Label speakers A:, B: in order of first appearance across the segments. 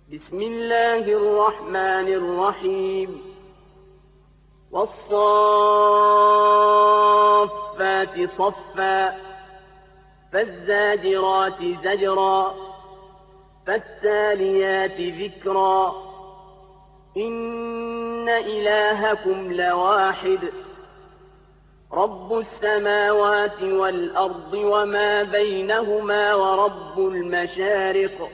A: بسم الله الرحمن الرحيم والصافات صفا فالزاجرات زجرا فالتاليات ذكرا إن إلهكم لواحد رب السماوات والأرض وما بينهما ورب المشارق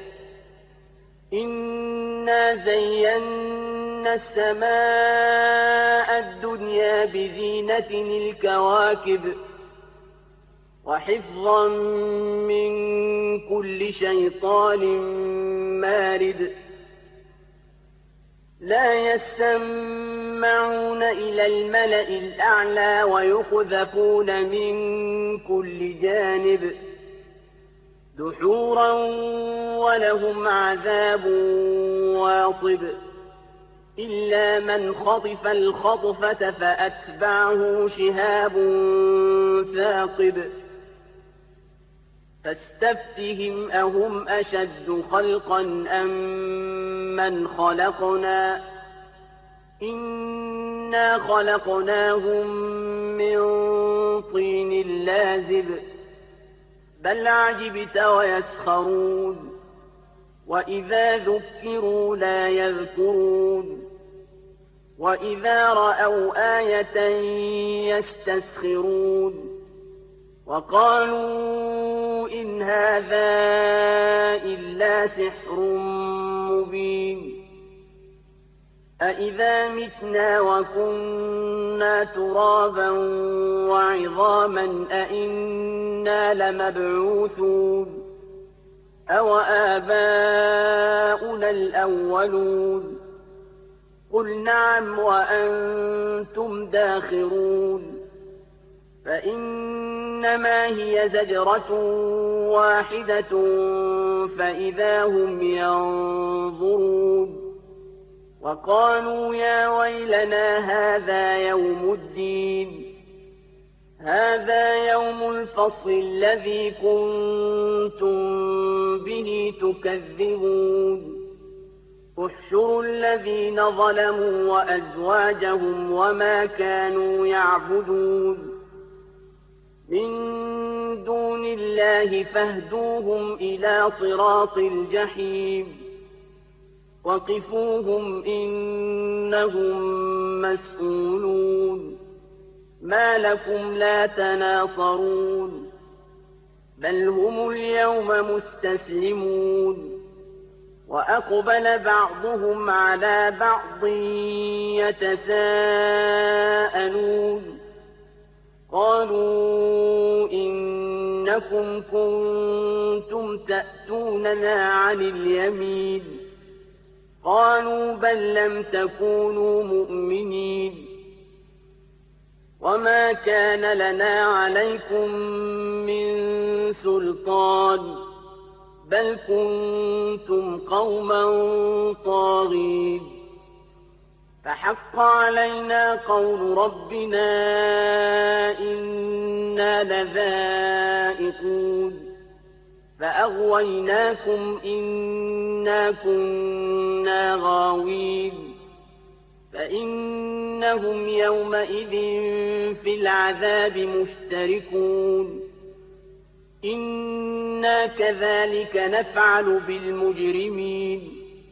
A: إنا زينا السماء الدنيا بزينة الكواكب وحفظا من كل شيطان مارد لا يسمعون إلى الملأ الأعلى ويقذفون من كل جانب دحورا ولهم عذاب واصب إلا من خطف الخطفة فأتبعه شهاب ثاقب فاستفتهم أهم أشد خلقا أم من خلقنا إنا خلقناهم من طين لازب بل عجبت ويسخرون وإذا ذكروا لا يذكرون وإذا رأوا آية يستسخرون وقالوا إن هذا إلا سحر مبين أإذا متنا وكنا ترابا وعظاما أإنا لمبعوثون أو آباؤنا الأولون قل نعم وأنتم داخرون فإنما هي زجرة واحدة فإذا هم ينظرون وقالوا يا ويلنا هذا يوم الدين هذا يوم الفصل الذي كنتم به تكذبون احشروا الذين ظلموا وأزواجهم وما كانوا يعبدون من دون الله فاهدوهم إلى صراط الجحيم وقفوهم إنهم مسئولون ما لكم لا تناصرون بل هم اليوم مستسلمون وأقبل بعضهم على بعض يتساءلون قالوا إنكم كنتم تأتوننا عن اليمين قالوا بل لم تكونوا مؤمنين وما كان لنا عليكم من سلطان بل كنتم قوما طاغين فحق علينا قول ربنا إنا لذائقون فأغويناكم إنا كنا غاوين فإنهم يومئذ في العذاب مشتركون إنا كذلك نفعل بالمجرمين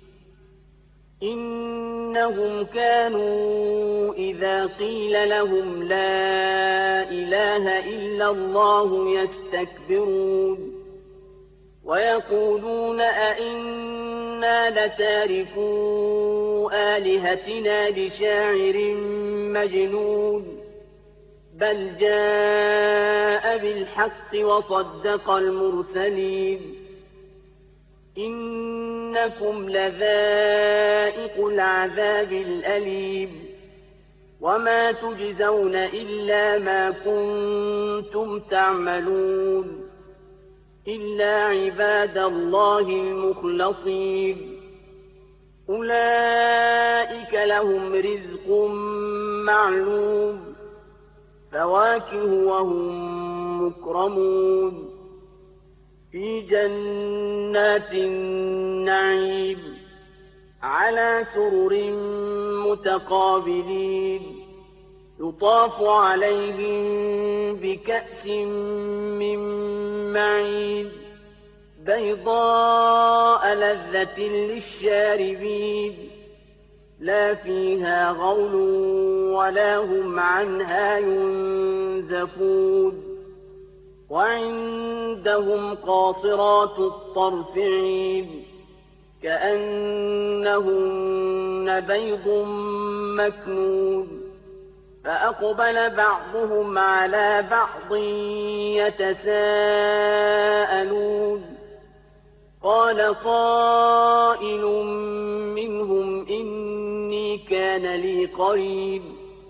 A: إنهم كانوا إذا قيل لهم لا إله إلا الله يستكبرون ويقولون أئنا لتاركو آلهتنا لشاعر مجنون بل جاء بالحق وصدق المرسلين إنكم لذائق العذاب الأليم وما تجزون إلا ما كنتم تعملون إلا عباد الله المخلصين أولئك لهم رزق معلوم فواكه وهم مكرمون في جنات النعيم على سرر متقابلين يطاف عليهم بكأس من معين بيضاء لذة للشاربين لا فيها غول ولا هم عنها ينزفون وعندهم قاصرات الطرف عين كأنهن بيض مكنون فأقبل بعضهم على بعض يتساءلون قال قائل منهم إني كان لي قرين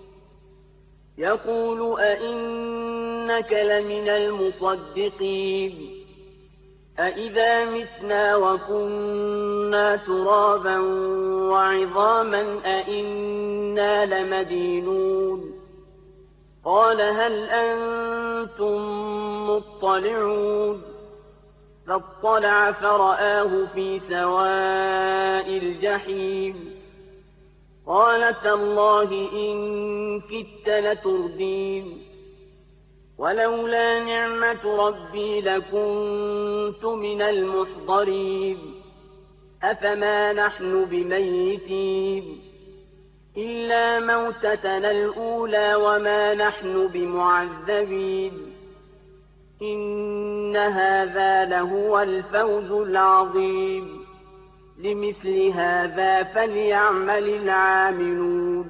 A: يقول أئنك لمن المصدقين أئذا متنا وكنا ترابا وعظاما أئنا لمدينون قال هل أنتم مطلعون فاطلع فرآه في سواء الجحيم قال تالله إن كدت لتردين ولولا نعمة ربي لكنت من المحضرين أفما نحن بميتين إلا موتتنا الأولى وما نحن بمعذبين إن هذا لهو الفوز العظيم لمثل هذا فليعمل العاملون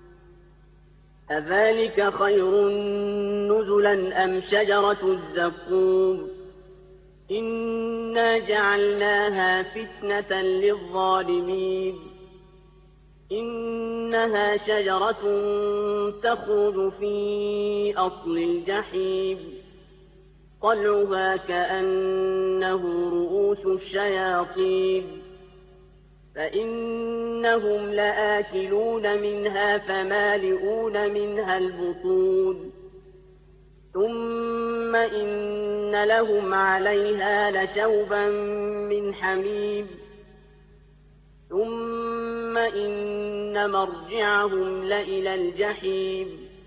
A: أذلك خير نزلا أم شجرة الزقوم إنا جعلناها فتنة للظالمين إنها شجرة تخرج في أصل الجحيم طلعها كأنه رؤوس الشياطين فإنهم لآكلون منها فمالئون منها البطون ثم إن لهم عليها لشوبا من حميم ثم إن مرجعهم لإلى الجحيم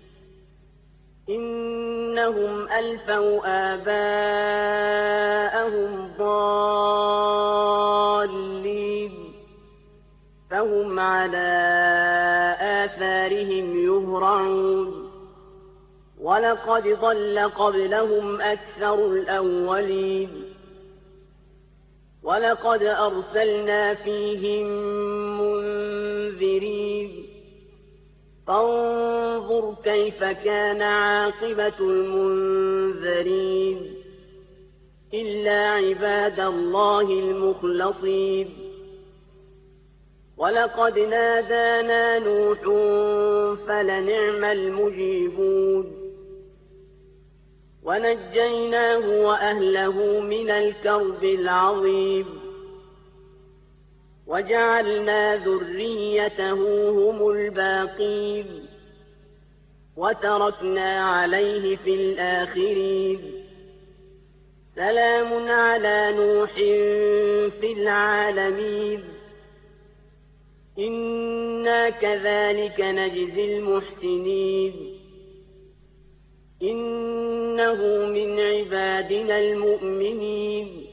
A: إنهم ألفوا آباءهم ضالين فهم على آثارهم يهرعون ولقد ضل قبلهم أكثر الأولين ولقد أرسلنا فيهم منذرين فانظر كيف كان عاقبة المنذرين إلا عباد الله المخلصين ولقد نادانا نوح فلنعم المجيبون ونجيناه وأهله من الكرب العظيم وجعلنا ذريته هم الباقين وتركنا عليه في الآخرين سلام على نوح في العالمين إنا كذلك نجزي المحسنين إنه من عبادنا المؤمنين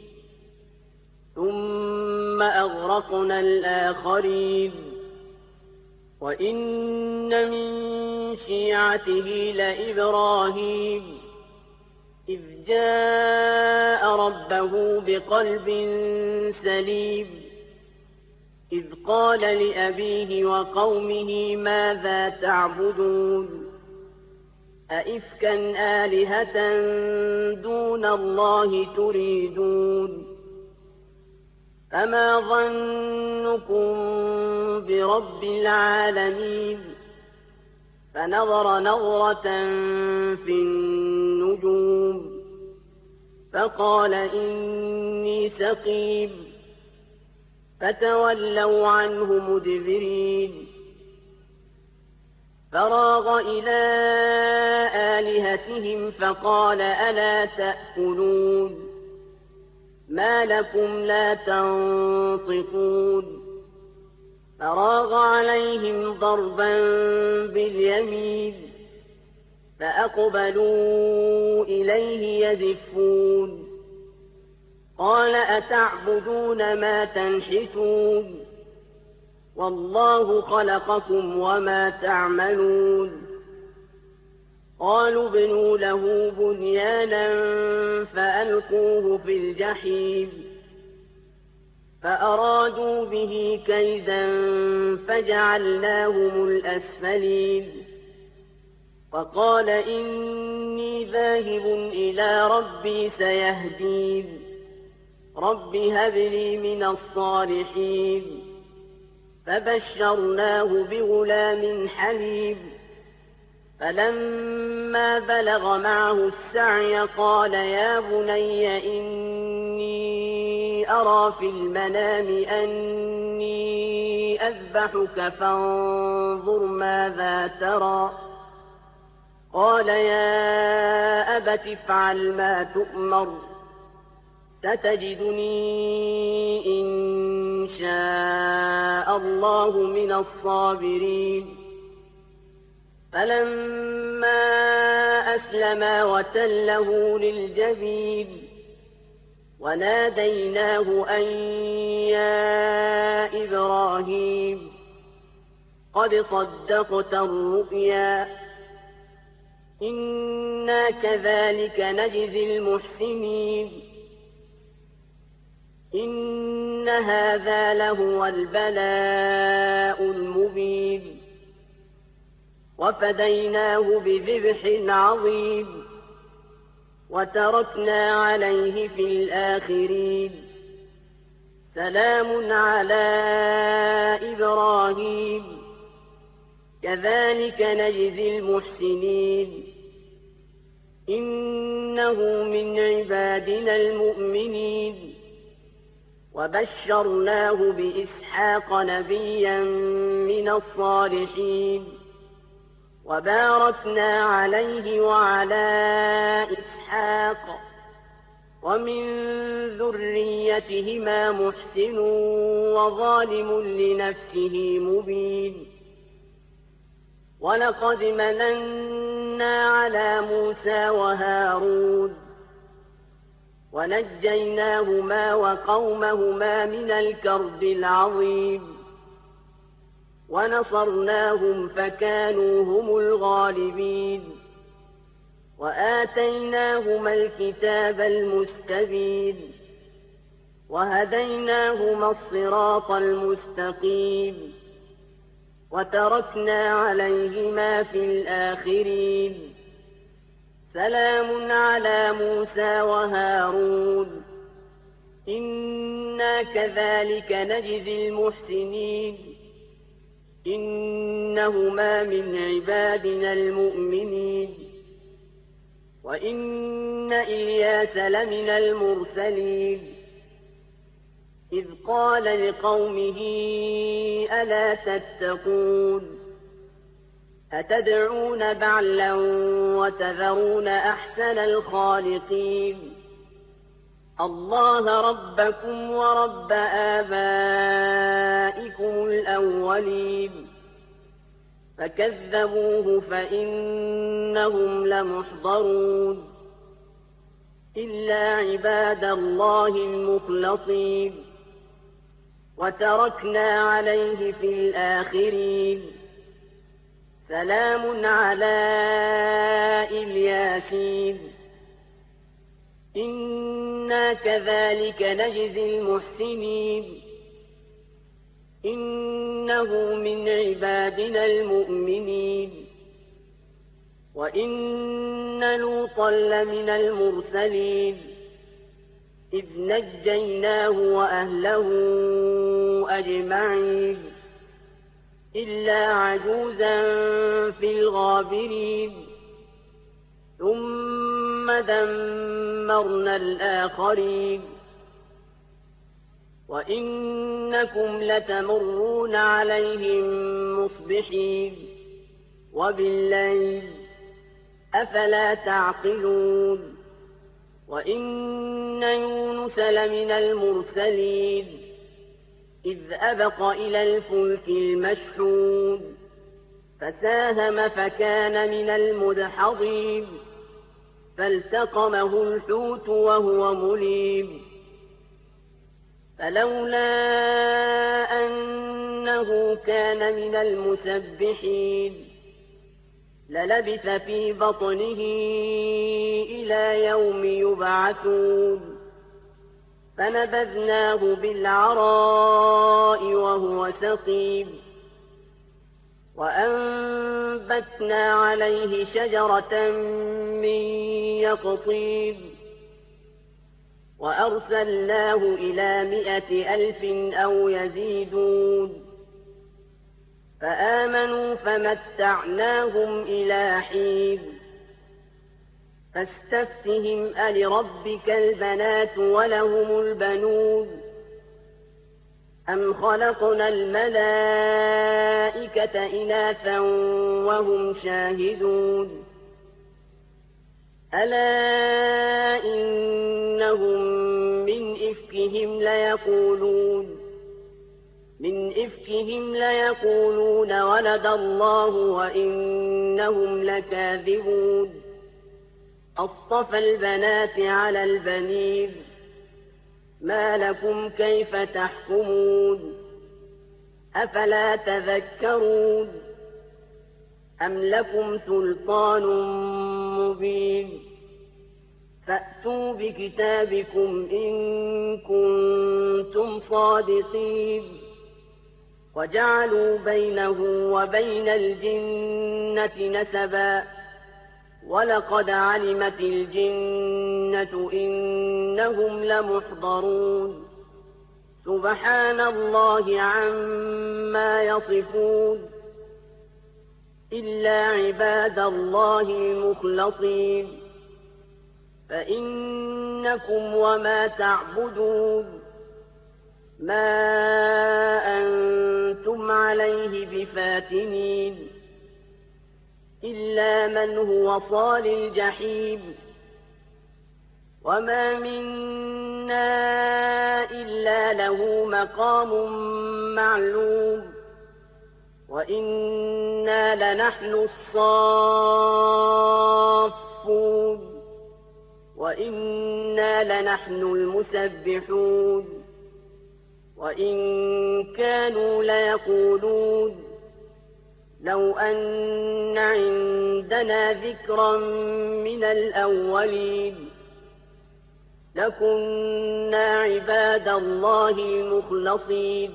A: ثم أغرقنا الآخرين وإن من شيعته لإبراهيم إذ جاء ربه بقلب سليم إذ قال لأبيه وقومه ماذا تعبدون أئفكا آلهة دون الله تريدون فما ظنكم برب العالمين فنظر نظرة في النجوم فقال إني سقيم فتولوا عنه مدبرين فراغ إلى آلهتهم فقال ألا تأكلون ما لكم لا تنطقون فراغ عليهم ضربا باليمين فأقبلوا إليه يزفون قال أتعبدون ما تنحتون والله خلقكم وما تعملون قالوا ابنوا له بنيانا فألقوه في الجحيم فأرادوا به كيدا فجعلناهم الأسفلين وقال إني ذاهب إلى ربي سيهدين رب هب لي من الصالحين فبشرناه بغلام حليم فلما بلغ معه السعي قال يا بني إني أرى في المنام أني أذبحك فانظر ماذا ترى قال يا أبت افعل ما تؤمر ستجدني إن شاء الله من الصابرين فلما أسلما وتله للجبين وناديناه أن يا إبراهيم قد صدقت الرؤيا إنا كذلك نجزي المحسنين إن هذا لهو البلاء المبين وفديناه بذبح عظيم وتركنا عليه في الآخرين سلام على إبراهيم كذلك نجزي المحسنين إنه من عبادنا المؤمنين وبشرناه بإسحاق نبيا من الصالحين وباركنا عليه وعلى إسحاق ومن ذريتهما محسن وظالم لنفسه مبين ولقد مننا على موسى وهارون ونجيناهما وقومهما من الكرب العظيم ونصرناهم فكانوا هم الغالبين وآتيناهما الكتاب المستبين وهديناهما الصراط المستقيم وتركنا عليهما في الآخرين سلام على موسى وهارون إنا كذلك نجزي المحسنين إنهما من عبادنا المؤمنين وإن إلياس لمن المرسلين إذ قال لقومه ألا تتقون أتدعون بعلا وتذرون أحسن الخالقين الله ربكم ورب آبائكم الأولين فكذبوه فإنهم لمحضرون إلا عباد الله المخلصين وتركنا عليه في الآخرين سلام على الياسين إنا كذلك نجزي المحسنين إنه من عبادنا المؤمنين وإن لوطا لمن المرسلين إذ نجيناه وأهله أجمعين إلا عجوزا في الغابرين ثم دمرنا الآخرين وإنكم لتمرون عليهم مصبحين وبالليل أفلا تعقلون وإن يونس لمن المرسلين إذ أبق إلى الفلك المشحون فساهم فكان من المدحضين فالتقمه الحوت وهو مليم فلولا أنه كان من المسبحين للبث في بطنه إلى يوم يبعثون فنبذناه بالعراء وهو سقيم وأنبتنا عليه شجرة من يقطين وأرسلناه إلى 100,000 أو يزيدون فآمنوا فمتعناهم إلى حين فاستفتهم ألربك البنات ولهم البنون أم خلقنا الملائكة إناثا وهم شاهدون ألا إنهم من إفكهم ليقولون ولد الله وإنهم لكاذبون أصطفى البنات على البنين ما لكم كيف تحكمون أفلا تذكرون أم لكم سلطان مبين فأتوا بكتابكم إن كنتم صادقين وجعلوا بينه وبين الجنة نسبا ولقد علمت الجنة إنهم لمحضرون سبحان الله عما يصفون إلا عباد الله المخلصين فإنكم وما تعبدون ما أنتم عليه بفاتنين إلا من هو صال الجحيم وما منا إلا له مقام معلوم وإنا لنحن الصافون وإنا لنحن المسبحون وإن كانوا ليقولون لو أن عندنا ذكرا من الأولين لكنا عباد الله المخلصين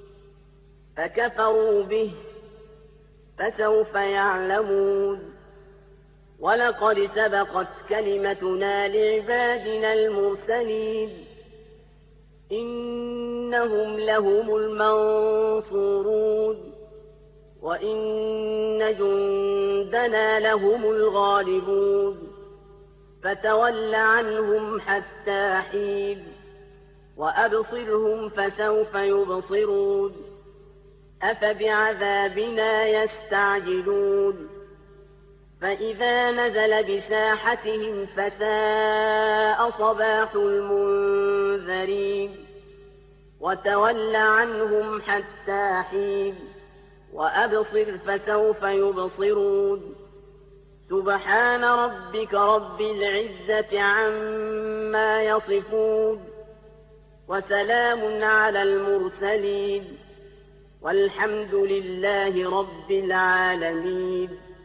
A: فكفروا به فسوف يعلمون ولقد سبقت كلمتنا لعبادنا المرسلين إنهم لهم المنصورون وإن جندنا لهم الغالبون فتول عنهم حتى حين وأبصرهم فسوف يبصرون أفبعذابنا يستعجلون فإذا نزل بساحتهم فساء صباح المنذرين وتول عنهم حتى حين وأبصر فسوف يبصرون سبحان ربك رب العزة عما يصفون وسلام على المرسلين والحمد لله رب العالمين